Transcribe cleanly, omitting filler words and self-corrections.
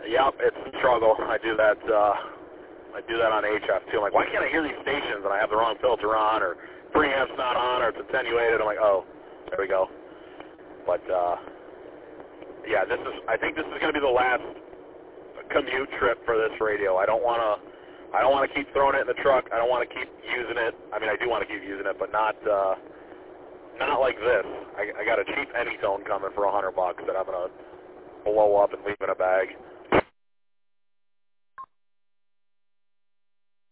Yep, it's a struggle. I do that on HF too. I'm like, why can't I hear these stations and I have the wrong filter on, or preamp's not on, or it's attenuated? I'm like, oh, there we go. But yeah, I think this is going to be the last commute trip for this radio. I don't want to keep throwing it in the truck. I don't want to keep using it. I mean, I do want to keep using it, but not like this. I got a cheap Anytone coming for $100 that I'm going to blow up and leave in a bag.